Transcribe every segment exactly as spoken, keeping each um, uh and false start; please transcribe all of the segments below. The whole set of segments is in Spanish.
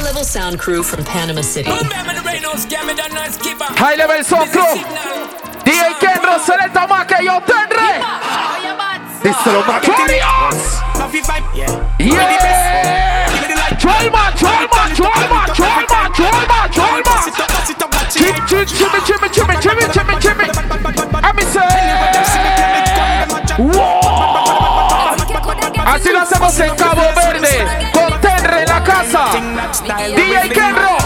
High-level sound crew from Panama City. High-level sound crew. D J Kenro, Selecta Maque, yo tendré. Díselo, Maque. Yeah. Cholma, cholma, cholma, cholma, cholma, cholma. Chim, chim, chimmy, chimmy, chimmy, chimmy, chimmy, chimmy. A mí se. Así lo hacemos en Cabo Verde, con Tenre en la casa. D J Kenro.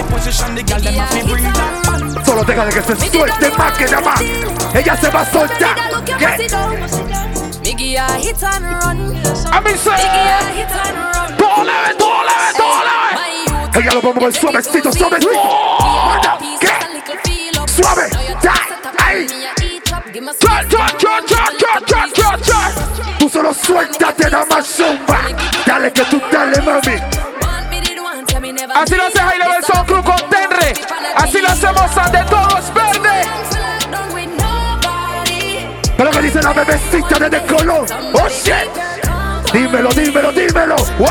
Solo déjale que se suelte más que nada más. Ella se va a soltar. ¿Qué? A mí se. Todo leve, todo leve, todo leve. Ella lo pongo el suavecito, suavecito. ¿Qué? Suave. Ahí. Cha, cha, cha, cha, cha, cha, cha, cha. Tú solo suéltate, nada más zumba. Dale que tú dale, mami. Así lo hace High-level Sound Crew con Tenre. Así lo hacemos ante todos verde. Pero que dice la bebecita desde Colón. Oh shit. Dímelo, dímelo, dímelo. What?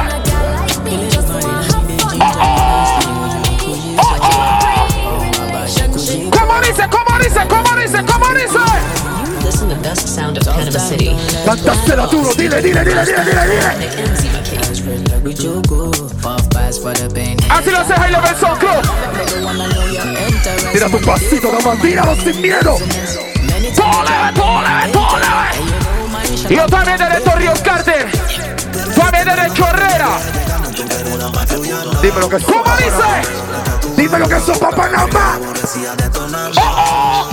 Oh, oh. Oh, oh. ¿Cómo dice? ¿Cómo dice? ¿Cómo dice? ¿Cómo dice? Listen to the best sound of Panama City. Cantásela duro, dile, dile, dile, dile, dile, dile. Así lo hace High-level Sound Crew. Tira tu pasito, nada más, tíralo sin miedo. Todo leve, todo leve, todo leve. Y yo también de Torrijos Carter. También de Chorrera. Dime lo que es. ¿Cómo dice? Dime lo que es para Panamá. Oh, oh.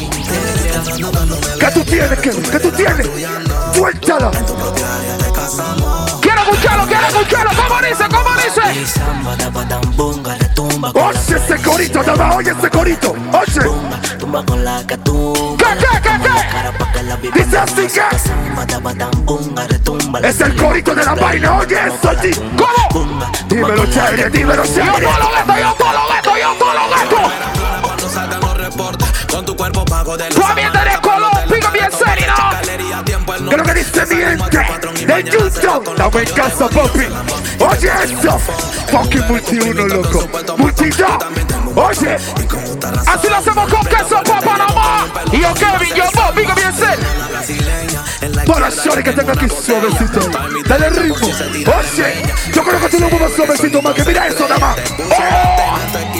¿Qué tú tienes, qué? ¿Qué tú tienes? Suéltala. Quiero escucharlo, quiero escucharlo. ¿Cómo dice? ¿Cómo dice? Oye ese corito, dama, oye ese corito. Oye. ¿Qué, qué, qué, qué? Dice así que es el corito de la vaina, oye eso a ti. ¿Cómo? Dímelo chévere, dímelo chévere. Yo todo lo gato, yo todo lo gato, yo todo lo gato. Tú ambiente de color, pico bien serio, ¿no? ¿Qué es lo que dice mi gente? De Houston, estamos en casa, papi. Oye eso, fucking multi uno, loco. Multi dos, oye. Así lo hacemos con queso para Panamá. Y yo Kevin, yo Bob, pico bien serio. Para Shorty que tengo aquí suavecito. Dale ritmo. Oye, yo creo que tú lo mueves suavecito más que mira eso, nada más. Oh.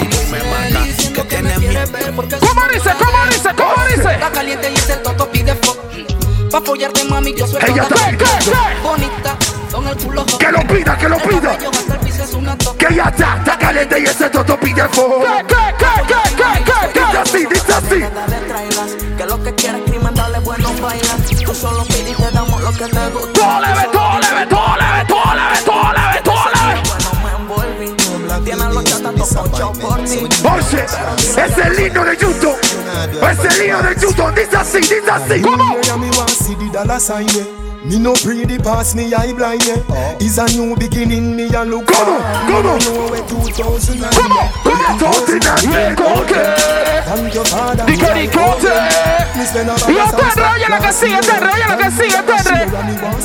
¿Cómo dice? ¿Cómo dice? ¿Cómo dice? Está caliente y ese toto pide fuck. Pa' follarte, mami, yo soy ella está bonita, con el culo hot. Que lo pida, que lo pida. Que ella está, está caliente y ese toto pide fuck. ¿Qué, qué, qué, qué, qué, qué? Dice así, dice así. Que lo que quieres crimen, dale buenos bailas. Tú solo pides y te damos lo que te gusta. Todo leve, todo leve, todo leve, todo leve, todo leve, todo leve. Tienes los chatas todos por ti. Oye, es el lindo de Houston. Es el lindo de Houston. Dice así, dice así. ¿Cómo? Me no pretty pass me eye blind yeah. It's a new beginning me a look. ¿Cómo? ¿Cómo? ¿Cómo? ¿Cómo? Totinante coque. Dicari coque. Y yo te rollo lo que sigue, te rollo lo que sigue, te rollo.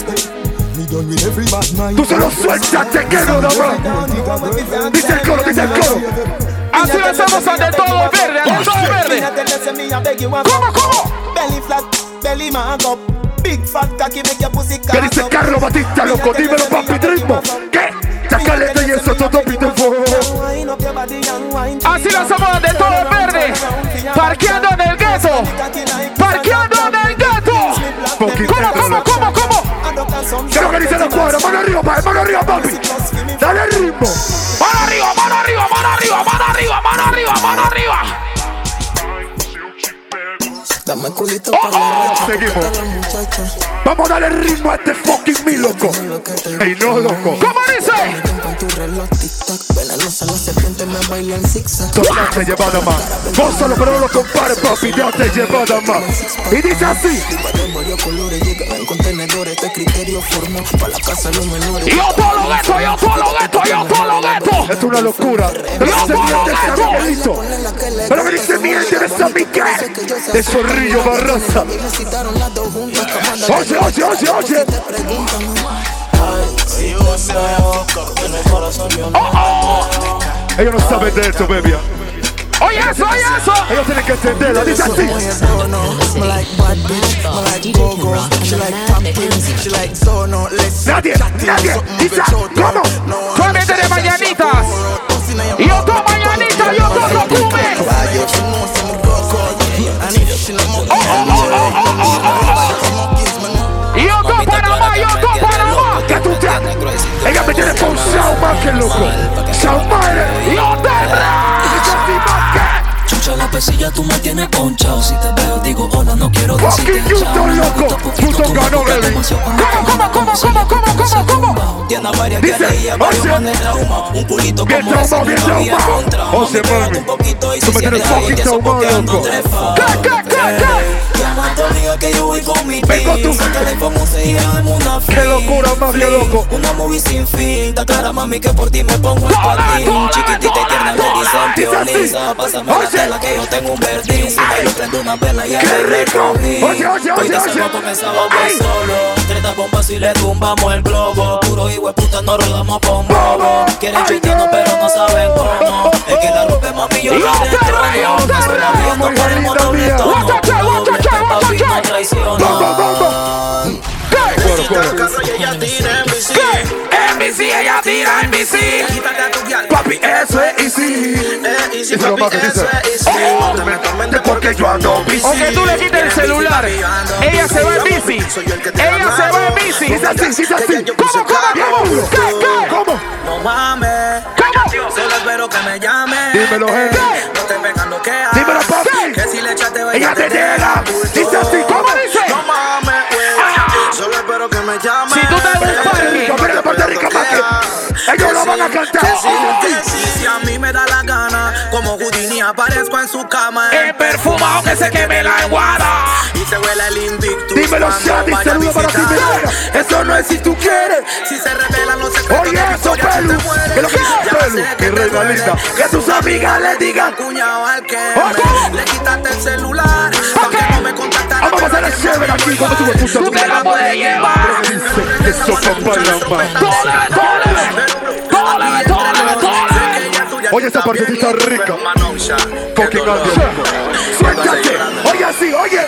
Tú solo suéltate que no da más. Dice el coro, dice el coro. Así lo hacemos ante todo verde, ante todo verde. ¿Cómo, cómo? Belly flat, belly man up. Big fat cocky make your pussy ¿Qué dice Carlos Batista, loco? Dímelo, papi, ritmo. ¿Qué? Chacalete y eso todo pide fuego. Así lo hacemos ante todo verde. Parqueando en el gueto. Parqueando en el gueto. ¿Cómo, cómo, cómo, cómo? ¿Qué es lo que dice la cuadra? Mano arriba, papi, mano arriba, papi. Dale el ritmo. Mano arriba, mano arriba, mano arriba, mano arriba, mano arriba, mano arriba. Dame culito oh, oh, seguimos. Vamos a darle ritmo a este fucking mi loco. Ey, no, loco. ¿Cómo dice? Ya te llevada más. Gózalo, pero no lo compares, papi. Ya te llevada más. Y dice así. Yo todo lo gato, yo todo lo gato, yo todo lo gato. Es una locura. Yo todo lo gato. Pero me dice miente de San Miguel. De Zorrillo Barraza. Oye, oye, oye, oye. Oh, oh. Ellos no saben de esto, baby. Oye eso, oye eso. Ellos tienen que entenderlo. Dice así. Nadie, nadie. Dice, ¿cómo? Solamente de mañanitas. Y otro mañanitas y otro docume. Y otro Panamá, y otro Panamá. ¿Qué tú te? Ella me tiene con Shauma, que loco. Shauma, y otro. Chucha la pesilla, tú me tienes ponchado. Si te veo, digo hola, no quiero decirte chao. Fucking loco. Puto ganó, baby. ¿Cómo, cómo, cómo, cómo, cómo, cómo, cómo? Tiene varias que leía, varios manes trauma. Un culito como ese que no había encontrado. José, mami. Tú me tienes fucking traumado, loco. ¿Qué, qué, qué, qué? Llama a tu amiga que yo voy con mi team. Saca la famosa y dame una fin. Qué locura, mami, loco. Una movie sin fin. Está clara, mami, que por ti me pongo el patín. Chiquitita y tierna le dicen pioliza. Pásame la tela que yo tengo un verdín. Si me lo prendo una vela y ahí le recogí. Oye, oye, hoy oye, decimos comenzaba a ver solo. Treta bombas y le tumbamos el globo. Puro hijo de puta, no rodamos pa' un bobo. Quieren chiquito pero no saben cómo. Es que la rompe, mami, yo la destrono. Me suena bien, no ponemos doble tono. No traiciono. En bici, ella tira en bici. Papi, eso es easy. Easy, papi, eso es easy. Obviamente porque yo ando bici. Aunque tú le quites el celular, ella se va en bici. Ella se va en bici. Dice así, dice así. ¿Cómo, cómo, ¿Qué, qué? cómo? No mames. Solo espero que me llame. Dímelo, gente. No te vengan lo que hagas. Dímelo, papi. Que si le echaste Ella te llega. Dice así, ¿cómo dice? No mames, güey. Solo espero que me llame. Si tú estás en un parque, pero de Puerto Rico, pa' que ellos lo van a cantar. Que si, que si, si a mí me da la gana, como Houdini aparezco en su cama. El perfumado que se queme la aguada. Y se huele el Invictus. Dímelo, Shadi, saludo para ti, mi. Eso no es si tú quieres. Si se revelan los secretos. Oye, eso, Pelu. Que lo que es Pelu. Que regalita. Que tus amigas le digan. Cuñado al que le quitaste el celular. Aunque no me contactaron. Vamos a pasar el chévere aquí. Como tú me puso. Tú te la puedes llevar. Eso, papá, la más. Tólame, tólame, tólame. Oye, esa partecita rica. Fucking ando. Siéntate. Oye, así, oye.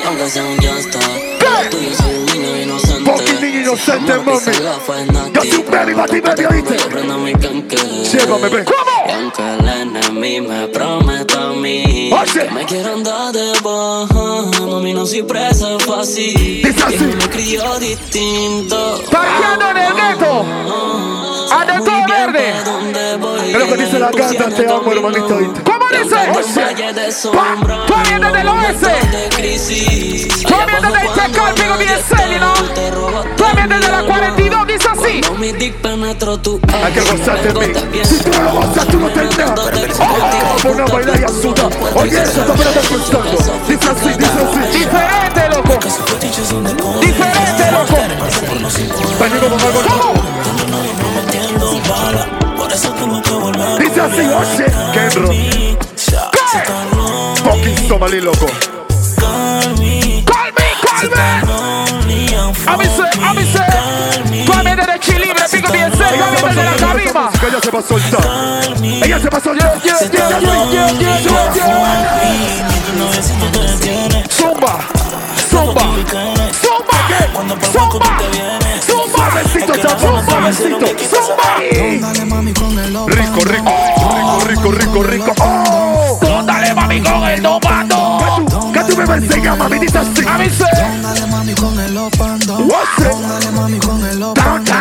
Fucking niño inocente, mami. Yo soy un baby, baby, baby, oíste. Llévame, ven. ¿Cómo? Aunque el enemigo me prometa a mí que me quieran dar de baja, mami, no soy presa fácil. Dice así. Me crió distinto. Parqueando en el gueto. A de todo verde. Es lo que dice la gata, te amo, hermanito, oíste. ¿Cómo dice? Tú vienes del oeste. Tú vienes del Tecal, pico bien serio, ¿no? Tú vienes de la cuarenta y dos, dice así. Hay que gozarte en mí. Si tú no lo gozas, tú no tendrás. Oh, vamos a bailar y a sudar. Oye, eso también está pensando. Dice así, dice así. Diferente, loco. Diferente, loco. Venimos con algo nuevo. Dice así, oye, Kenro. Fucking Somalí, loco. Call me, call me. A mí se, a mí se. Tú vienes de Chilibre, pico bien serio. Tú vienes de la cabima. Ella se va a soltar. Ella se va a soltar. Zumba, zumba, zumba, zumba, zumba, besito, zumba, besito, zumba. Rico, rico, rico, rico, rico, rico. Oh, dale mami con el dopando. Que tú me vas a enseñar, mami, dice así. A mí se. Dale mami con el opando. Dale mami con el opando.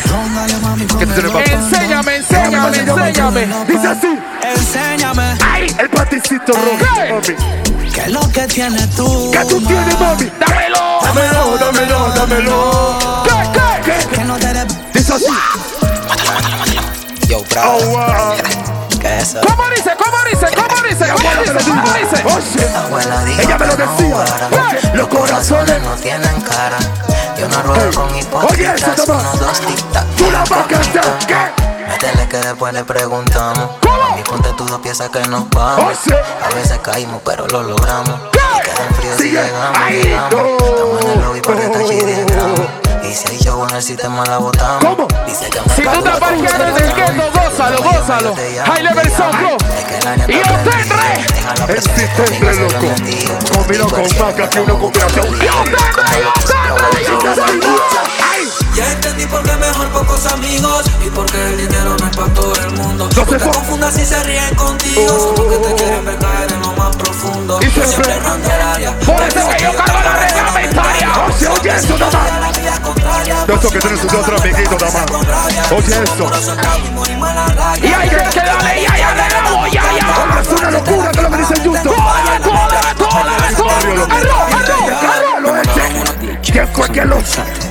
Enséñame, enséñame, enséñame. Dice así. Enséñame. Ay, el paticito rojo, mami. ¿Qué es lo que tienes tú? ¿Qué tú tienes, mami? Dámelo. Dámelo, dámelo, dámelo. ¿Qué, qué? Que no te de... Dice así. Yo, Oh, bravo. wow. ¿Qué es eso? ¿Cómo dice? ¿Cómo dice? ¿Cómo dice? ¿Cómo dice? ¿Cómo dice? Oye, Abuela dijo ella me lo que no decía. jugara. Los corazones no tienen cara. Yo no ruego Ey. con Oye, hipócritas. eso toma. Unos dos tic-tac. Tú la vas a cantar. ¿Qué? Métele que después le preguntamos. ¿Cómo? Y ponte tú dos piezas que nos vamos. Oye. A veces caímos, pero lo logramos. Y quedan fríos si Sigue. llegamos. Ahí. llegamos. Estamos en el lobby para esta chiriegamos. Y si hay show en el sistema la botamos. ¿Cómo? Dice que Si tú te parqueas en el gueto, gózalo, gózalo. High level son, bro. Y yo tendré. Este tendré, loco. Combino con maca, que una combinación. Yo tendré, yo tendré, yo tendré. Ya entendí por qué mejor pocos amigos y por qué el dinero no es para todo el mundo. No te confundas si se ríen contigo, son porque te quieren ver caer en lo más profundo. Y siempre ronda el área. Por eso que yo cargo la reglamentaria. Oye, oye, eso nada más. Eso que tiene sus otros amiguitos nada más. Oye, eso. Y hay que quedarle, ya, ya, de nuevo, ya, ya. Es una locura que lo que dice Justo. Toda, toda, toda, toda. Arroz, arroz, arroz. ¿Quién fue que lo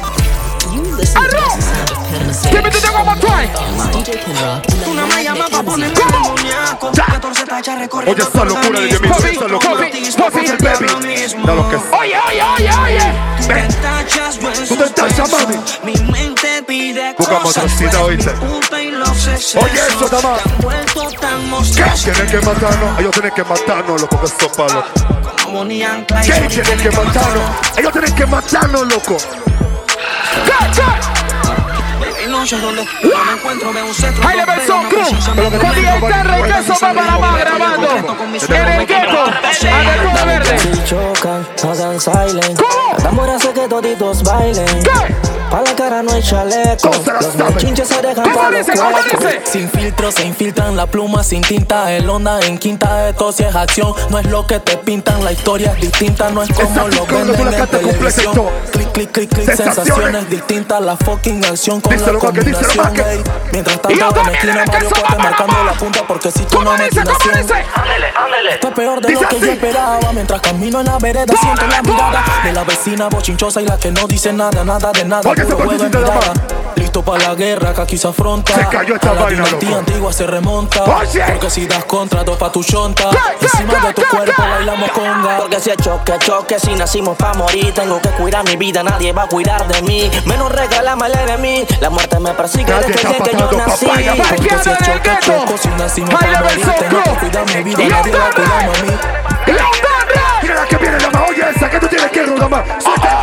give me the one more time. Una me llama pa' ponerme demoníaco. catorce tachas recorriendo. Oye, esa locura de Jimmy, esa locura. Puffy el baby. No lo que es. Oye, oye, oye, oye. Ven. Tú te tachas, mami. Mi mente pide buscamos otra cita, oíste. Oye, eso, dama. ¿Qué? Tienen que matarnos. Ellos tienen que matarnos, loco, que estos palos. ¿Qué? Tienen que matarnos. Ellos tienen que matarnos, loco. ¿Qué? ¿Qué? Noches donde no me encuentro, veo un centro. High level son crew. Con D J Terra y Queso va para más grabando. En el gueto. Abertura verde. Si chocan, hagan silent. ¿Cómo? La tambora hace que toditos bailen. ¿Qué? Pa' la cara no hay chaleco. Los machinches se dejan ¿Cómo pa' los dice? ¿Cómo cuerpos. dice? Sin filtro se infiltran la pluma sin tinta. El onda en quinta, esto si es acción. No es lo que te pintan, la historia es distinta. No es como lo venden en televisión. Clic, clic, clic, clic, sensaciones distintas. La fucking acción con la combinación. Ey. Mientras tanto en la esquina Mario Cuate marcando la punta porque si tú no me ¿Cómo dice? esto es peor de lo que yo esperaba. Mientras camino en la vereda siento la mirada de la vecina bochinchosa y la que no dice nada, nada de nada. Oye, Puro ese juego en bolsito de mirada. Listo para la guerra que aquí se afronta. Se cayó esta a la vaina, dinastía loco. antigua se remonta. Oye. Porque si das contra, dos pa' tu chonta. ¿Qué? Encima ¿Qué? de tu ¿Qué? cuerpo ¿Qué? bailamos conga. Porque si es choque, choque, si nacimos pa' morir. Tengo que cuidar mi vida, nadie va a cuidar de mí. Menos regálame de mí. La muerte me persigue Nadie desde está que yo pasando nací. papaya, Porque si parqueado es en el choque, gueto. choco, si nacimos High pa' level morir. son Tengo que crew. cuidar mi vida, Y nadie va a otra cuidarme a mí. Y otra. Mira la que viene, dama. Oye, esa que tú tienes que ir, dama.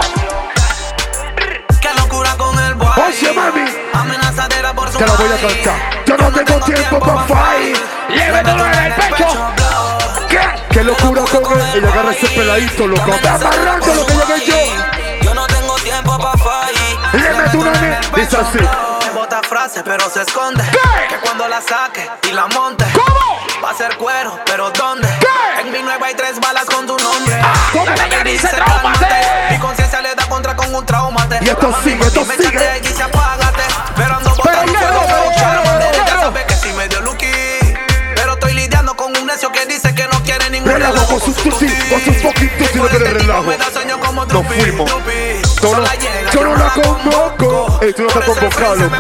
Qué locura con el boy. Oye, mami. Amenazadera por su Te la voy a cantar. Yo no tengo tiempo pa' fight. Llévetelo en el pecho. ¿Qué? Qué locura con él. Ella agarra ese peladito, loco. Está amarrando lo que llegué yo. Yo no tengo tiempo pa' fight. Le meto una ne. Dice así. Me bota frase, pero se esconde. ¿Qué? Que cuando la saque y la monte, ¿Cómo? va a ser cuero, pero ¿dónde? ¿Qué? En mi nueva hay tres balas con tu nombre. ¿Cómo ella dice tráumate? Mi conciencia le da contra con un traumate. Y esto sigue, esto Me sigue. echaste y se apágate. Pero ando Pero botando hierro, fuego, pero hierro, claro, hierro. ya sabe que sí me dio lucky. Pero estoy lidiando con un necio que dice que no quiere ningún Relajo relajo con sus tusi, con sus fucking tusi, no quiere relajo. Nos fuimos. Yo no, yo no la convoco. Ey, tú no estás convocado, loco.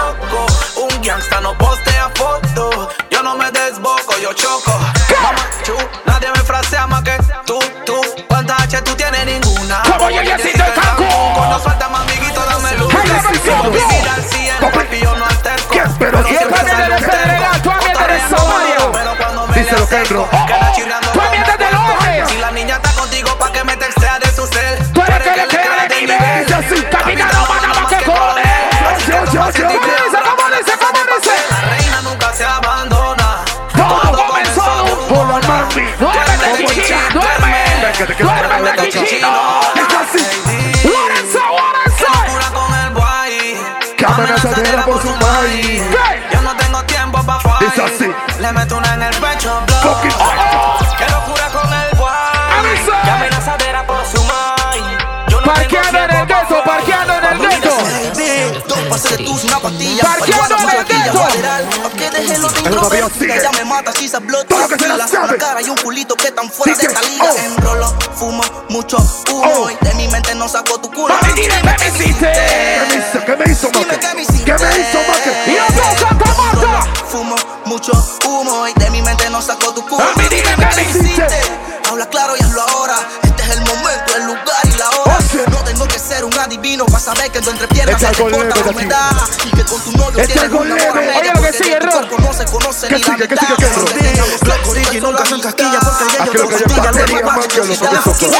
Un gangsta no postea foto. Yo no me desboco, yo choco. Mamá, chu, nadie me frasea más que tú, tú. ¿Cuántas H tú tienes? Ninguna. Como yo necesito el Cancún. Cuando suelta más amiguito, dame luz. Hey, let me go. Vivir al cien, papi, yo no alterco. ¿Qué? Pero Pero siempre siempre viene de salgo Pedregal, tú terco. vienes de Somalia. Pero cuando me Díselo, le acerco, Kendro. queda chirriando Tú como vienes del oeste. Si la niña está contigo, pa' que me textea de su cel. Tú eres que le queda de nivel. Dice así, capitano, manda que cojones. Oye, oye, oye. ¿Cómo dice? ¿Cómo dice? ¿Cómo dice? La reina nunca se abandona. Todo comenzó. Hola, mami. Duérmete, chichino. Duerme. Duérmete, chichino. Dice así. Lorenzo, Lorenzo. Locura con el boy. Que amenazadera por su maíz. Yo no tengo tiempo pa' fight. Dice así. Le meto una en el pecho, blow. Fucking fight. Qué locura con el boy. Avisa. Que amenazadera por su mind. Yo no Parqueando tengo en el tiempo gueto, pa' parqueando en el gueto. Dos pases de tus, una pastilla. Parqueando en el gueto. Que deje los El todavía sigue. ella me mata si se bloquea. Todo lo que se la sabe. Una cara y un culito que tan fuera Dice, de esta liga. oh. Enrolo, fumo, mucho humo. Oh. Y de mi mente no saco tu culo. Mami, dime qué me hiciste. ¿Qué me hizo? ¿Qué me hizo, Dime Maque? qué me hiciste. ¿Qué me hizo, Maque? Y yo soy Santa Marta. Fumo mucho humo y de mi mente no saco tu culo. Mami, dime qué me hiciste. Habla claro y hazlo ahora. Este es el momento, el lugar y la hora. Oye. No tengo que ser un adicto. adivino, vas a ver que tu entrepiernas se te corta la humedad. Y que con tu novio tienes una hora media. Oye, lo que sigue, Ro. No se conoce ni la sigue, ¿qué sigue, qué sigue? Los corrillos nunca son casquillas porque el Aquello que yo batería, man, que los ojos son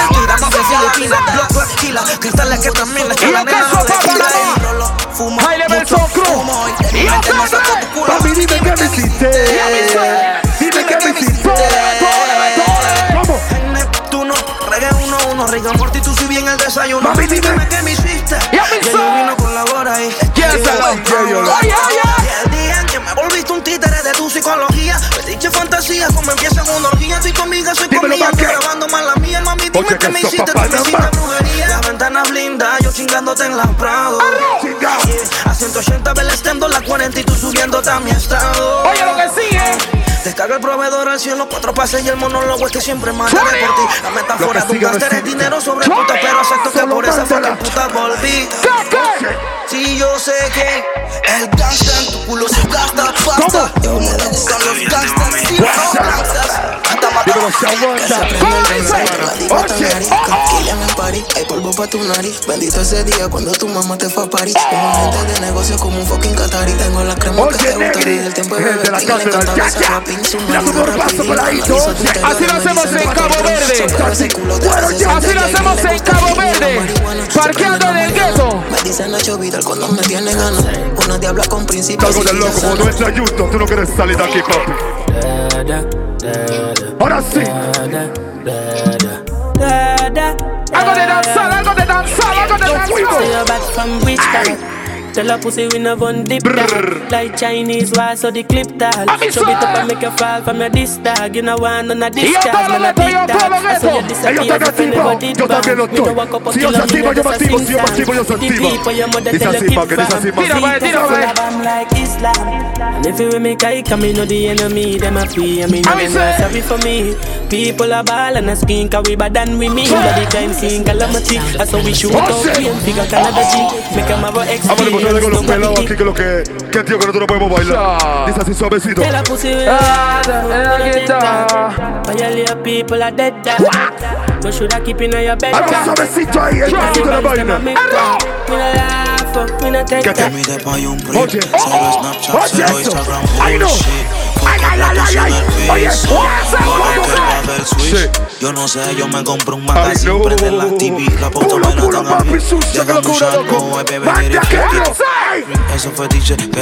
cristales que también le y el caso papá High Level Soul Crew y papi, dime que me hiciste. Dime que me hiciste. Vamos. Tú no regué uno a uno, Rick and Morty, tú si bien el desayuno. Mami, dime que me hiciste. Y a mí yo vino con la hora ahí. ¿Quién se lo? El día en que me volviste un títere de tu psicología. Dicha fantasía, como empieza una orgía. Estoy conmigo, soy conmigo, estoy grabando más la mía. Mami, dime que me hiciste, tú me hiciste brujería. Las ventanas blindas, yo chingándote en la Prado. Yeah. A ciento ochenta belestendo la cuarenta y tú subiéndote a mi estado. Oye, lo que sigue. Descarga el proveedor al cielo, cuatro pases y el monólogo es que siempre mataré por ti. La metáfora de un gángster es dinero sobre puta, pero acepto que por esa fucking puta volví. Si yo sé que el gángster en tu culo se gasta pasta. Yo le doy a los gángsters y no gangsters. Tranquila en el party, hay polvo pa' tu nariz. Bendito ese día cuando tu mamá te fue a París. Tengo gente de negocio como un fucking Qatari. Tengo la crema que te gusta desde el tiempo de bebé. Le encanta ese rapín, su marido rapidito. Así lo hacemos en Cabo Verde. Así lo hacemos en Cabo Verde. Parqueando en el gueto. Me dicen Nacho Vidal cuando me tienen ganas. Una diabla con principios. Salgo del loco, como no entra Houston, tú no quieres salir de aquí, papi. Ahora sí. Algo de danzar, algo de danzar, algo de danzar. Tell a pussy we no one dip that. Like Chinese why so the clip that. Show it up and make you fall from your disc tag. You know one on a disc tag, man a big tag. So you disappear if you never did back. Me no walk up a kilometer, just a sing song. The people your mother tell you keep from. See the full of them like Islam. And if you with me kike, I me know the enemy. Them a free, I me know them not sorry for me. People are ball and a skin, cause we bad than we me. But the crime scene calamity. That's how we shoot out we and figure Canada G. Make them have a experience. Con los pelados aquí que lo que que tío que nosotros no podemos bailar. Dice así suavecito. Tell a pussy we Vaya little people are dead. No should I keep in your bed. Algo suavecito ahí, el pasito de la vaina. Que te mide pa' y un break. Oye, Cero Snapchat, oye cero eso. Instagram, Ay no. Ay, ay, ay, ay, ay. Oye, sí. Yo no sé, yo me compro un magazine, no. Prende la T V, la puta me pulo, natan a mí. papi, sucia, que lo cura, loco. Eso fue dicho que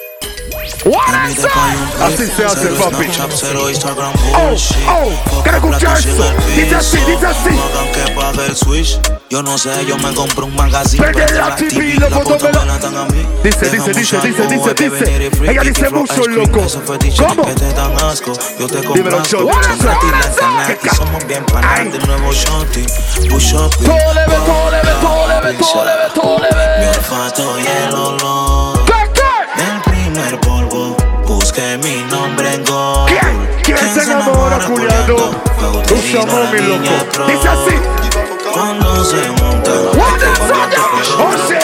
así se hace, papi. Cero Instagram, oh, oh, quiero escuchar eso. Dice así, dice así. Que pague el switch. Yo no sé, yo me compro un magazine. Prende la T V, la puta me natan a mí. Dice, dice, dice, dice, dice, dice. Ella dice mucho, loco. ¿Cómo? Yo te compro y somos bien panas de nuevo shorty. Push up. Todo leve, todo leve, todo leve, todo leve, todo leve. Mi olfato y el olor del primer polvo. Busqué mi nombre en Google. ¿Quién? ¿Quién se enamora, culiado? Tú somos mi loco. Dice así. Cuando se monta. Oye.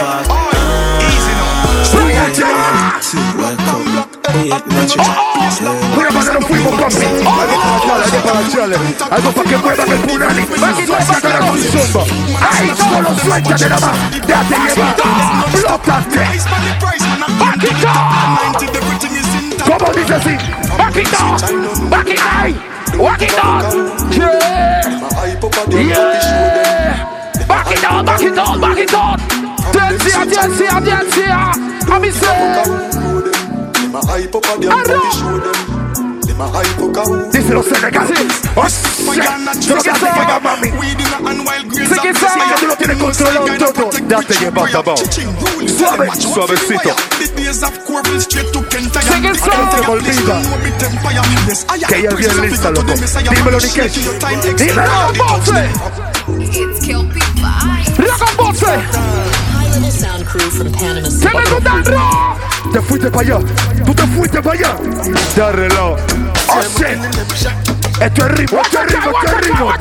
Voy a pasar un fuego, papi. Algo para Chale, algo para que muevan el punani. Suelta cara con zumba. Ay, solo suéltate nada más. Déjate llevar. Flótate. Back it up. ¿Cómo dice así? Back it up. Back it up. Back it up. Yeah. Yeah. Back it up, back it up, back it up. Audiencia, audiencia, audiencia. A mi ser. Dice los senegales. Yo lo que hace que haga mami. Sé que sabe que tú lo tienes controlado todo. Date llevar, tabao. Suave, suavecito. Sé que sabe. No se me olvida que ella es bien lista, loco. Dímelo, Nikesh. Dímelo, Bosse. Loco, Bosse. Sound crew from Panama City. ¡Se me gusta! Te fuiste para allá, tú te fuiste para allá. Ya reloj. Oh shit. Esto es ritmo, esto es ritmo, esto es ritmo.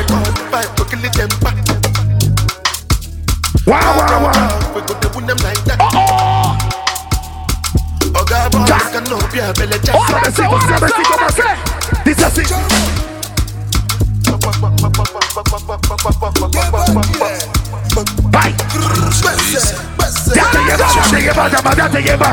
Wow, wow, wow. Oh, oh. Suavecito, suavecito, más. Dice así. Bye. Déjate llevar, déjate llevar, dama, déjate llevar.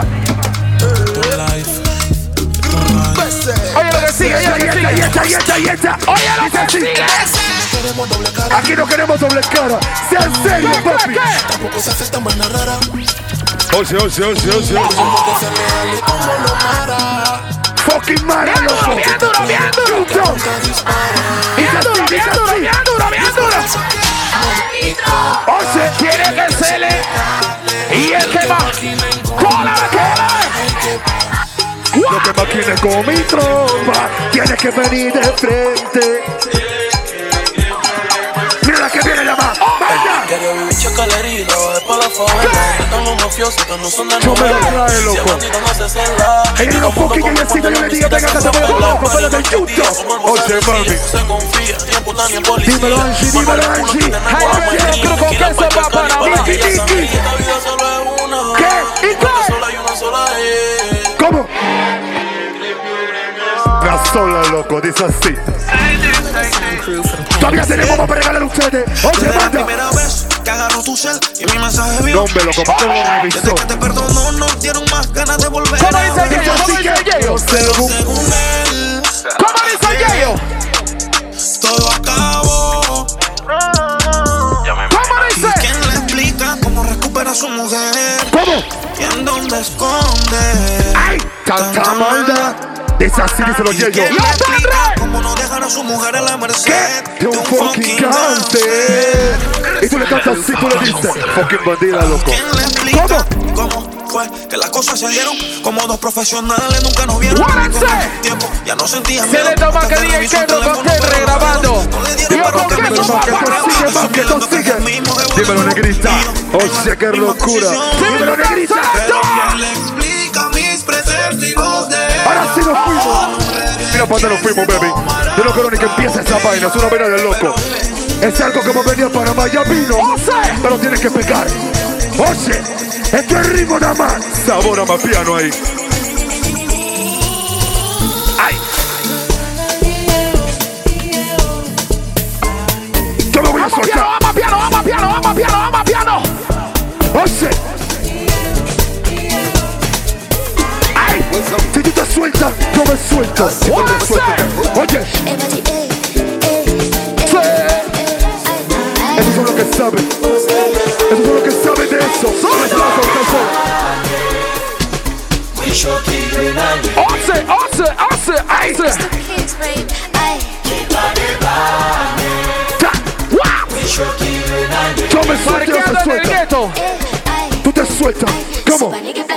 Oye lo que sigue, oye lo que sigue. Y esta, y esta, y esta. Oye lo que sigue. Aquí no queremos doble cara. Sea en serio, papi. Tampoco se hace tan buena rara. Oye, oye, oye, oye. Fucking Mara, loco. Bien duro, bien duro, bien duro. Bien duro, bien duro, bien duro, bien duro. Oye, tiene que serle. Y el que va. ¡Cola, cola! Lo que maquine con mi tropa. Tienes que venir de frente. Mira la que viene la más. Quiero vivir chacalerito, es para la favela. Están los mafiosos que no son de yo me lo trae, loco. Ella no fucking ella sí, yo le digo, venga, que se me lo loco, pero del chuto. Oye, mami. Dímelo, Angie, dímelo, Angie. Ay, yo creo que eso va para mí. ¿Qué? ¿Y qué? ¿Cómo? La sola, loco, dice así. Todavía tenemos para regalar a ustedes. Oye, manda. Primera vez que agarro tu cel y mi mensaje vio. No, hombre, loco, ¿cómo lo revisó? Desde que te perdonó, no dieron más ganas de volver. ¿Cómo dice Yayo? ¿Cómo dice Yayo? Según él. ¿Cómo dice Yayo? Todo acabó. ¿Cómo dice? ¿Y quién le explica cómo recupera a su mujer? ¿Cómo? ¿Y en dónde esconde? ¡Ay! ¡Tanta maldad! Dice así, dice los Yayo. ¿Quién le explica cómo no dejar a su mujer a la merced de un fucking cáncer? Y tú le cantas así, tú le dices fucking bandida, loco. ¿Quién le explica ¿Cómo? cómo fue que las cosas se dieron? Como dos profesionales nunca nos vieron. Tiempo ya no sentían miedo. Se le toma que diga que no conté regrabando. Y yo con que no más que consigue, más que consigue. Dímelo, negrita. Oye, qué locura. Dímelo, negrita. ¿Quién le explica mis preservativos de él? Ahora sí nos fuimos. Mira para dónde nos fuimos, baby. Yo no quiero ni que empiece esa vaina. Es una vaina de loco. Es algo como venir para Miami, no pero tienes que pegar. Oye, esto es ritmo nada más. Sabor a más piano ahí. Ay. Yo me voy a soltar. Vamos a piano, vamos a piano, vamos a piano, vamos a piano. Oye. Ay. Si tú te sueltas, yo me suelto. Oye. Esos son los que saben. Esos son los que saben de eso. Once, once, once, once. Yo me suelto, yo me suelto. Tú te sueltas. ¿Cómo?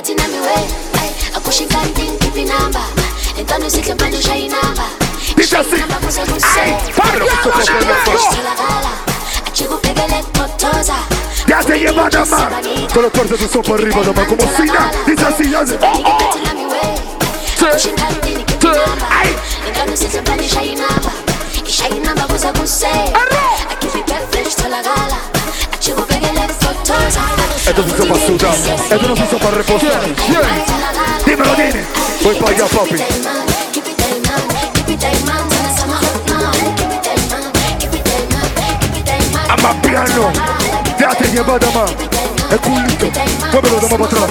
Dice así. Ay, Pablo, ya te lleva nada más. Con los torces de sopa arriba nada más. Como si nada. Dice así, ya se... Oh, oh. Sí. Sí. Ay. Esto se hizo para sudar. Esto no se hizo para reposar. Dímelo, dime. Voy para allá, papi. Ama piano. Déjate llevar, dama. El culito. Muévelo, dama, para atrás.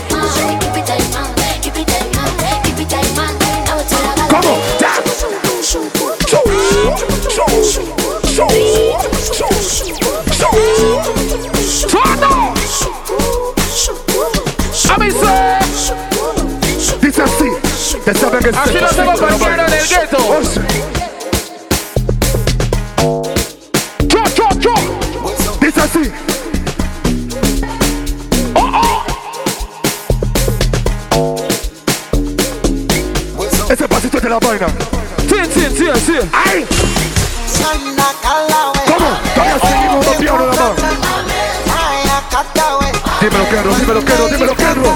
¿Cómo? Ya. ¡Suelto! A mí se... Dice así. Te saben que así no se va a parquear en el gueto. Yo, yo, yo. Dice así. Oh, oh. Ese pasito es de la vaina. Sí, sí, sí, sí. ¡Ay! ¿Cómo? Todavía seguimos los pianos nada más. Dímelo, Kerro, dímelo, Kerro, dímelo, Kerro.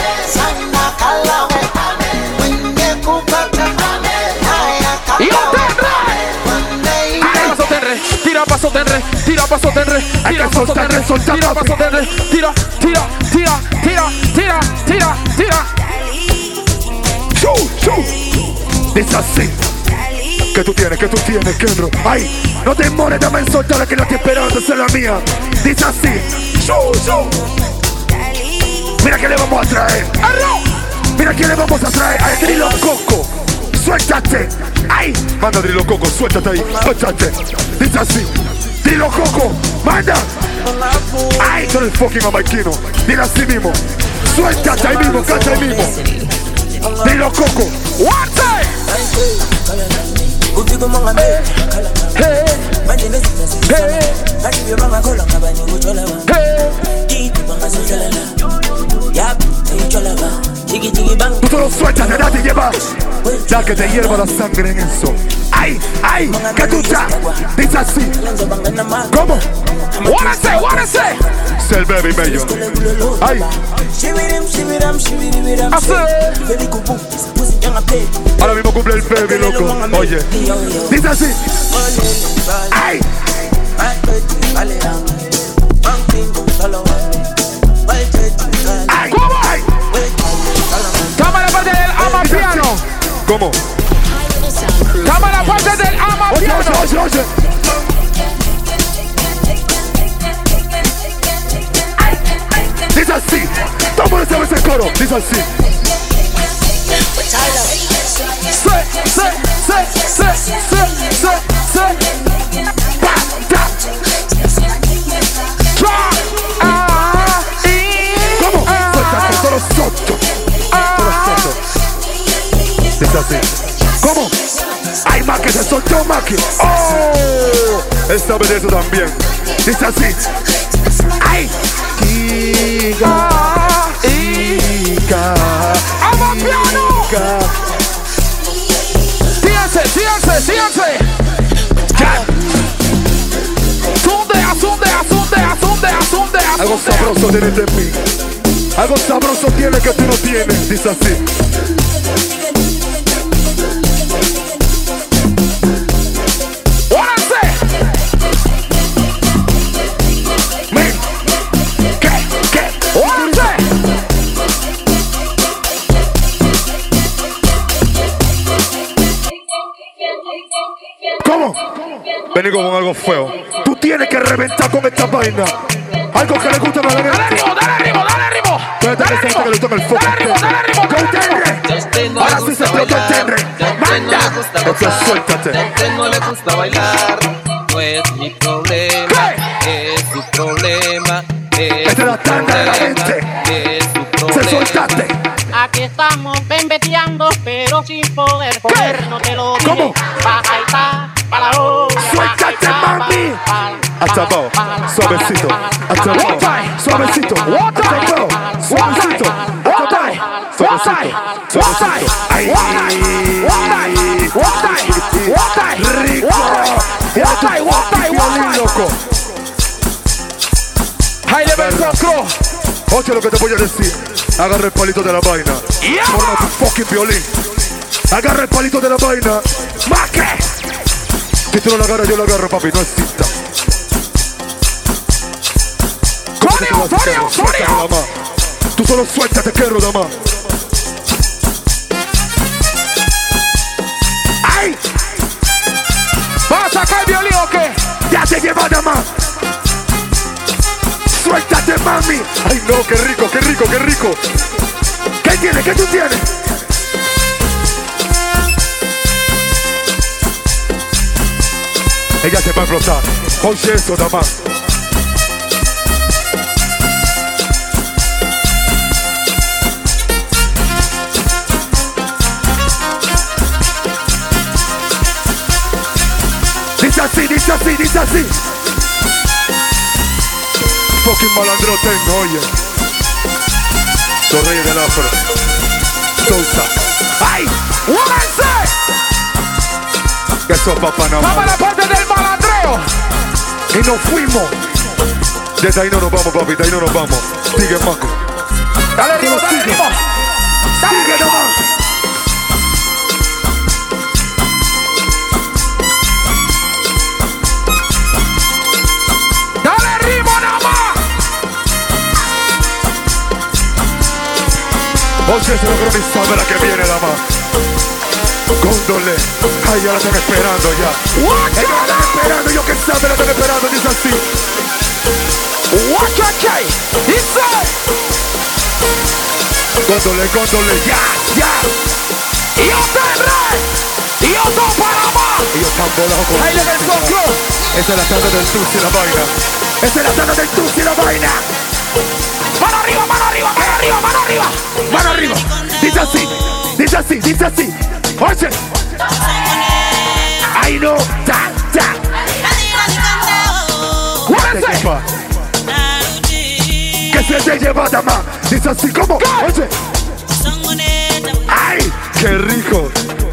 ¡Y tira paso tenre, tira paso tenre, tira paso tenre, tira paso tenre, tira, tira, tira, tira, tira, tira, tira. Shoo, shoo. Dice así. Que tú tienes, que tú tienes, Kendro. Ay, no te demores, dame en soltar que la estoy esperando, esa es la mía. Dice así. Shoo, shoo. Mira que le vamos a traer. Mira que le vamos a traer a Drilo Coco. Suéltate. Ay, manda Drilo Coco, suéltate ahí. Suéltate. Dice así. Drilo Coco, manda. Ay, tú eres fucking jamaiquino. Dile así mismo. Suéltate ahí mismo, canta ahí mismo. Drilo Coco. What time? Hey, hey, tú solo sueltas, ya te llevas. Ya que te hierva la sangre en eso. Ay, ay, que tú estás. Dice así. ¿Cómo? What I say, what I say. Sell baby mello. Ay. Ahora mismo cumple el baby, loco. Oye. Dice así. Ay. Ay. ¿Cómo? Ay. Toma la parte del ama piano. ¿Cómo? Toma la parte del ama Oye, piano. oye, oye, oye. Dice así. Toma esa vez el coro. Dice así. Se, se, se, se, se, se, se. Pa, ta. Tra. Ah, y. ¿Cómo? Suéltate, solo soto. Solo soto. Dice así. ¿Cómo? Ay, Maki, se soltó Maki. Oh, esta vez eso también. Dice así. Ay. Iga, Iga, ama piano. Síganse, síganse, síganse. Ya. Zundea, zundea, zundea, zundea, zundea. Algo sabroso tienes de mí. Algo sabroso tienes que tú no tienes. Dice así. ¿Cómo? Vení con algo feo. Tú tienes que reventar con esta vaina. Algo que le gusta a la gente. Dale ritmo, dale ritmo, dale ritmo. Dale ritmo, que le toma el foco. Dale ritmo, dale ritmo. Ahora sí se explotó el timbre. Manda. Entonces suéltate. A no le gusta bailar. No es mi problema. Es su problema. Esta es la tanda de la gente. Es su problema. Se soltaste. Aquí estamos bembeteando, pero sin poder comer, no te lo digo. ¿Cómo? Baja y ta, para la olla. ¡Suéltate, mami! Hasta abajo, suavecito. Hasta abajo, suavecito. Hasta abajo, suavecito. Hasta abajo, suavecito. Suavecito. Ay, rico. Guatay, guatay, guatay. Loco. Jaile Benzacro. Oye lo que te voy a decir. Agarra el palito de la vaina. Yeah. Forma tu fucking violín. Agarra el palito de la vaina. ¡Maque! Si tú no la agarras, yo la agarro, papi. No exista. ¡Sonio, sonio, sonio! Tú solo suéltate, quiero, dama. ¡Ay! ¿Vas a sacar el violín o qué? ¡Ya te lleva, dama! ¡Suéltate, mami! ¡Ay, no! ¡Qué rico, qué rico, qué rico! ¿Qué tienes? ¿Qué tú tienes? Ella se va a explotar. Oye eso, dama. Dice así, dice así, dice así. Fucking malandro tengo, oye. Los reyes del afro. Sousa. ¡Ay! ¡Únanse! Que eso, papá, no. Vamos a la parte del malandreo. Y nos fuimos. Desde ahí no nos vamos, papi. De ahí no nos vamos. Sigue, Maco. Dale ritmo, dale ritmo. Sigue nomás. Dale ritmo nomás. Oye, se logró mi sabe la que viene, dama. Góndole. Ay, ya la están esperando ya. Watch Ellos la están esperando. Yo que sabe la están esperando. Dice así. Watch out, dice. Góndole, góndole, ya, ya. Y yo tendré, y yo soy Panamá. Y yo tan volado con High Level Sound Crew. Esa es la tanda del Tusi y la vaina. Esa es la tanda del Tusi y la vaina. Mano arriba, mano arriba, mano arriba, mano arriba. Mano arriba. Dice así, dice así, dice así. Oye. Ay no, ta, ta. Cuéntese. Que se te lleva dama. Dice así como, oye. Ay, qué rico.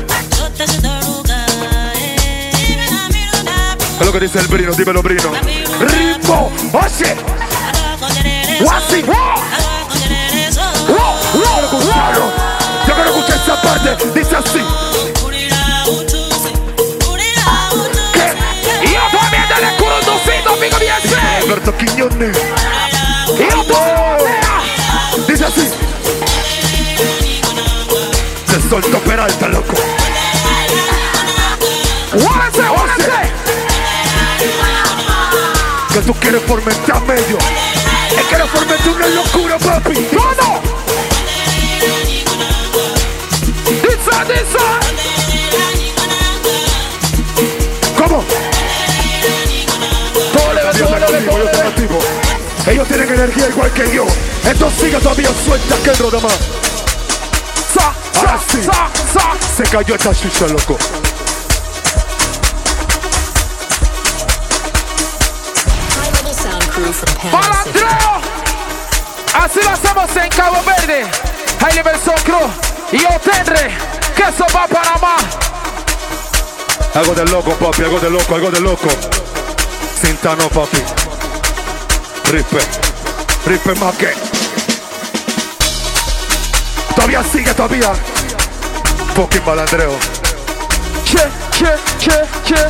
Es lo que dice el Brino, dímelo Brino. Ritmo, oye. Guasi, wow. Wow, wow, wow. Yo quiero escuchar esa parte, dice así. ¿Qué? Y yo también del curundocito, amigo bien sé. Alberto Quiñones. Y yo también. Dice así. Se soltó Peralta, loco. ¡Guárense, guárense! Que tú quieres fomentar medio. Es que no fomentar una locura, papi. ¡Todo! ¡Dice, dice! ¿Cómo? Todo le va, todo le va, todo le va. Ellos tienen energía igual que yo. Esto sigue todavía suelta que el rodama. Sa, sa, sí. sa, sa. Se cayó esta chucha, loco. ¡Palandreo! Así lo hacemos en Cabo Verde. High Level Sound Crew. Y yo tendré que eso va a Panamá. Algo de loco, papi, algo de loco, algo de loco. Cintano, papi. Ripe, Ripe más que. Todavía sigue, todavía. Fucking balandreo. Che, che, che, che.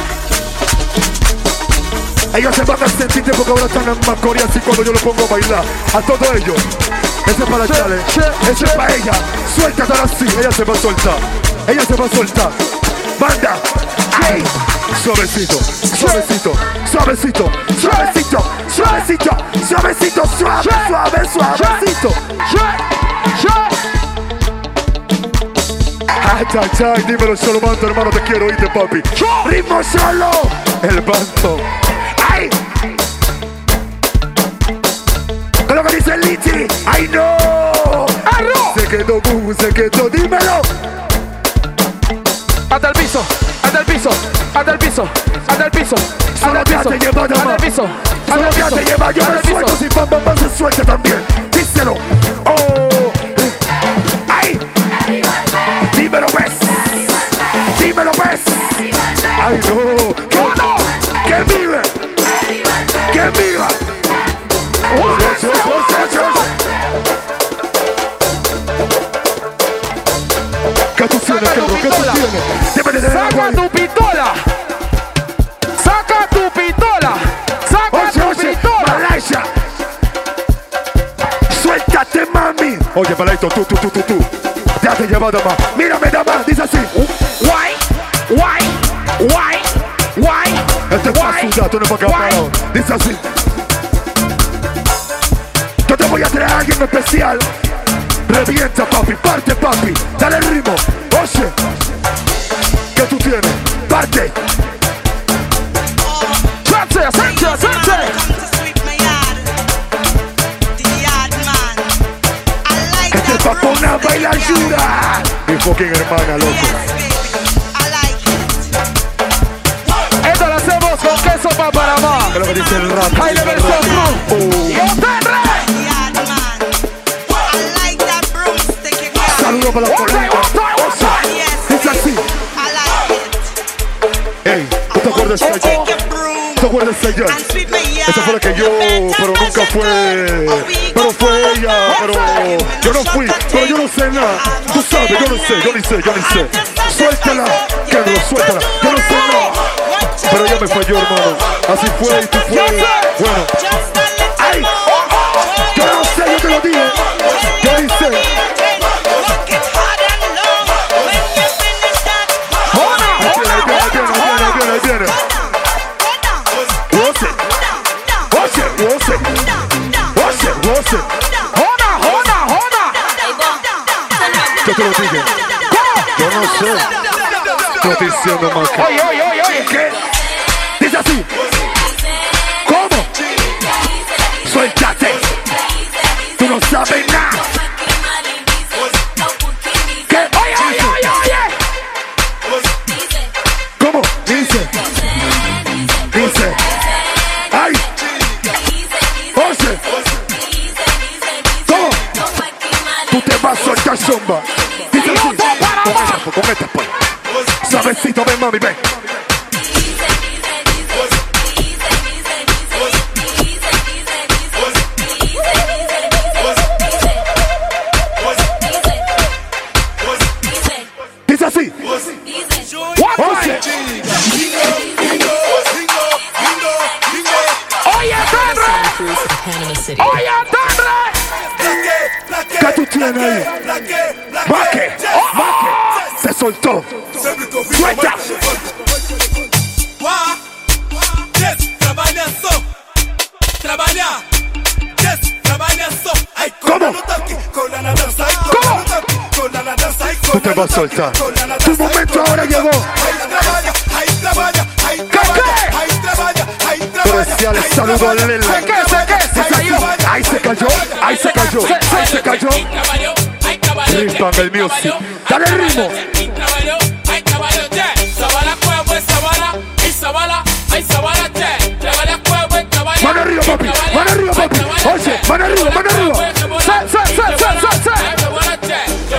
Ellos se van a sentir porque ahora están en Macoria así cuando yo lo pongo a bailar. A todo ello. Ese es para Chale, ese es para ella. Suéltate ahora sí, ella se va a soltar. Ella se va a soltar. Banda. Ay. Suavecito, suavecito, suavecito, suavecito, suavecito, suavecito, suave, suave, suavecito. Ay, ay, ay, dímelo solo, manto, hermano, te quiero oírte, papi. Ritmo solo. El banto. Ay. ¿Qué es lo que dice el Lichi? Ay, no. Arro. Se quedó, uh, se quedó, dímelo. Hasta el piso, hasta el piso, hasta el piso, hasta el piso. Solo te hace llevar, hasta el piso. Solo te hace llevar, yo me suelto si pam pam pam se suelta también. Díselo. Oh. Ay. Dímelo pues. Dímelo pues. Ay no. ¿Qué no? ¡Que vive! ¡Que viva! ¿Qué tú tienes, Carlos? ¿Qué tú tienes? ¡Saca tu pistola! ¡Saca tu pistola! ¡Saca tu pistola! ¡Malaysia! ¡Suéltate, mami! Oye, Palaito, tú, tú, tú, tú, tú. Déjate llevar, dama. Mírame, dama. Dice así. Why? Why? Why? Why? Este es para sudar, tú no es para acá parado. Dice así. Yo te voy a traer a alguien especial. Revienta, papi, parte, papi. Dale el ritmo. Oye. ¿Qué tú tienes? Parte. Sánchez, Sánchez, Sánchez. Este es para una bailadura. Mi fucking hermana, loco. Con queso para Panamá. Es lo que dice el rap. High Level Sound Crew. Yo tendré. Saludos para los colegas. Es así. Ey, ¿tú te acuerdas de ella? ¿Tú te acuerdas de ella? Esa fue la que yo, pero nunca fue. Pero fue ella, pero yo no fui, pero yo no sé nada. Tú sabes, yo no sé, yo ni sé, yo ni sé. Suéltala, que no, suéltala, yo no sé nada. Pero ella me falló, hermano. Así fue y tú fue. Bueno. ¡Ay! Yo no sé, yo te lo digo. Yo ni sé. Ahí viene, ahí viene, ahí viene, ahí viene. Oye, oye, oye, oye, oye. Jona, Jona, Jona. Te estoy diciendo, Maca. Oye, oye, oye, oye. ¿Qué? Dice así. ¿Cómo? Suéltate. Tú no sabes nada. ¿Qué? Oye, oye, oye, oye. ¿Cómo? Dice. Dice. ¡Ay! ¡Oye! ¿Cómo? Tú te vas a soltar zumba. Dice así. Con esta, pues, con esta, pues. Suavecito, ven, mami, ven. Dice así. Oye. Oye, Tanre. Oye, Tanre. ¿Qué tú tienes ahí? Maque. Maque. Se soltó. Suelta. ¿Cómo? ¿Cómo? Tú te vas a soltar. Tu momento ahora llegó. ¿Qué, qué? Especial saludo a Lele. ¿Se qué, se qué? Se cayó. Ahí se cayó. Ahí se cayó. Ahí se cayó. Rimpan el music. Dale el ritmo. Mano arriba, papi. Mano arriba, papi. Oye, mano arriba, mano arriba. Se, se, se, se, se, se.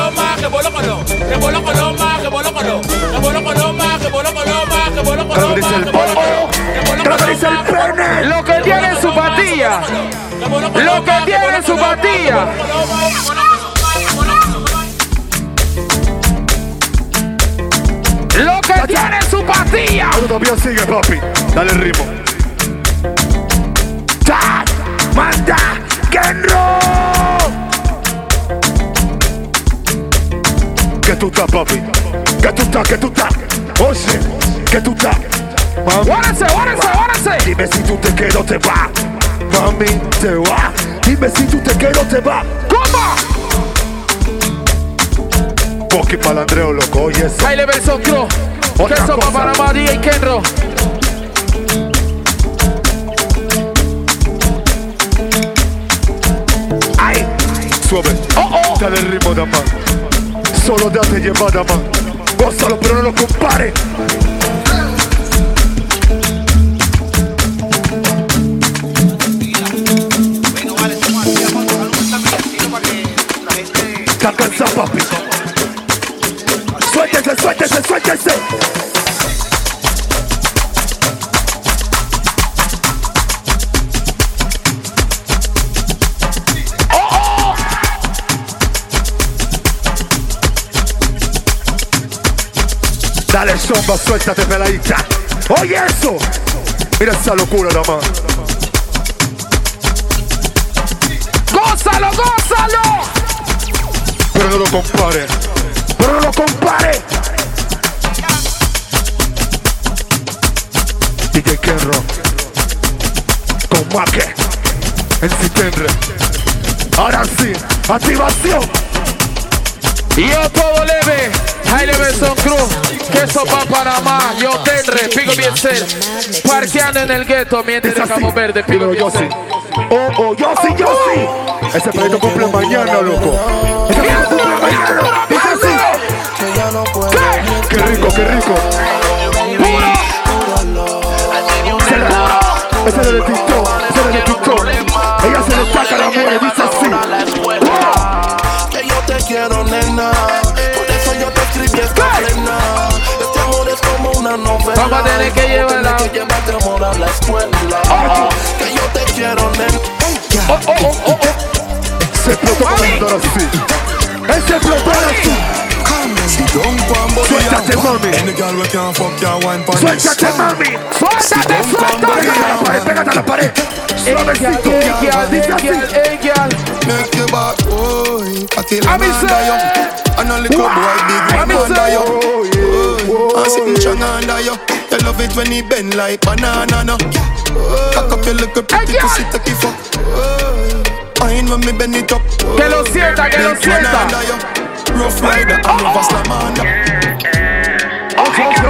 Caloriza el polvo. Caloriza el pene. Lo que tiene en su patilla. Lo que tiene en su patilla. Lo que tiene en su patilla. Tú todavía sigue, papi. Dale el ritmo. ¡Chat! ¡Manda! ¡Kenro! ¿Qué tú estás, papi? ¿Qué tú estás? ¿Qué tú estás? Oye, ¿qué tú estás? Guárdense, guárdense, guárdense. Dime si tú te quedas o te vas. Mami, te va. Dime si tú te quedas o te vas. ¿Cómo? Poki palandreo, loco, oye eso. High Level Sound Crew. Otra Queso cosa. para Panamá, D J Kenro. Ay, suave. Oh, oh. Dale el ritmo, dama. Solo date llevar, dama. Gózalo, pero no lo compare. Está cansado, papi. Suéltese, suéltese, suéltese. Oh, oh. Dale, zomba, suéltate, peladita. Oye eso. Mira esa locura, dama. ¡Gózalo, gózalo! Pero no lo compare. Pero no lo compare. D J Kenro con Maque en septiembre. Ahora sí, activación. Yo todo leve. High Level Sound Crew. Queso pa' Panamá. Yo Tenre. Pico bien ser. Parqueando en el gueto mientras dejamos verde. Pico bien ser. Oh, oh, yo sí, yo sí. Ese proyecto cumple mañana, loco. Ese proyecto cumple mañana. Dice así. ¿Qué? Qué rico, qué rico. Se la- Ese es de TikTok, ese es de TikTok. Ella se le saca la mujer y dice así. Que yo te quiero, nena. Por eso yo te escribí esta plena. Este amor es como una novela. Vamos a tener que llevarla. Que llevarte amor a la escuela. Oh. Que yo te quiero, nena. Oh, oh, oh, oh, oh. Se explotó con el toro así. Él se explotó así. Suéltate, mami. Suéltate, mami. Suéltate, suéltate. Pégate a la pared, pégate a la pared. Suavecito. Dice así. Make you back, boy. I kill I a mean, man say- die young. And a little boy big I ring mean, under say- you. I'm sitting strong under you. You love it when he bend like banana, no. Cock up your little pretty Hey, pussy, take it fuck. Fine when me bend it up. Que lo sienta, que lo Big man sienta. under you. Rough rider, I'm a slam under. Oh,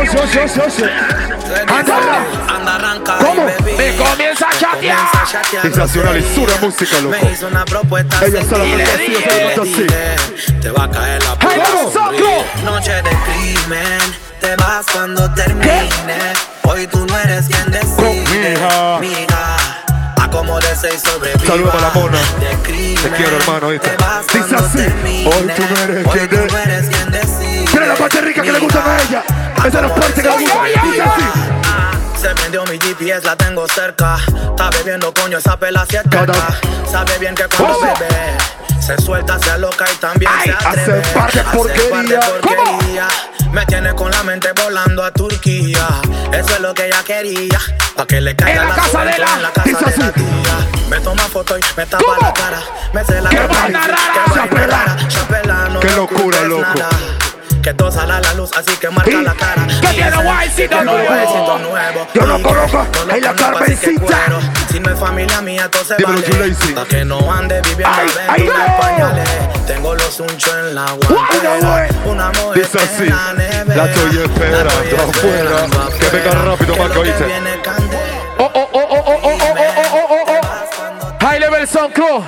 oye, oye, oye, oye. Anda, anda, arranca. ¿cómo? Me comienza a chatear. Sensacionalizura música, loco. Me hizo una propuesta. Ella solamente así, solamente así. Te va a caer la puta. Noche de crimen. Te vas cuando termine. Hoy tú no eres quien decide. Mija. Mija. A como de seis sobreviva. Saludos a la mona. Te quiero, hermano, ¿viste? Dice así. Hoy tú no eres quien decide. Mira la parte rica que le gusta a ella. Esa es la parte que le gusta. Dice así. Se prendió mi G P S, la tengo cerca. Está bebiendo, coño, esa pela se acerca. Sabe bien que cuando bebe se suelta, se aloca y también ay, se atreve. hace par de porquería. porquería. Me tiene con la mente volando a Turquía. Eso es lo que ella quería. Pa' que le caiga en la, la casa de la, en la casa de la tía. Me toma foto y me tapa ¿cómo? La cara. Me se la ¡qué vaina rara! ¡Chapela! ¡Chapela! No ¡qué locura, loco! Nada. Que todo sale a la luz, así que marca la cara. ¿Qué tiene guaycito nuevo? Yo no conozco a la Carmencita. Si no es familia mía, todo se dímelo, vale. Pa' que no ande viviendo aventuras españoles. Tengo los unchos en la guantera. Una mujer en la nevera. La estoy esperando afuera. Que venga rápido, Marco, ¿viste? Oh, oh, oh, oh, oh, oh, oh, oh, oh, oh, oh. High Level Sound Crew.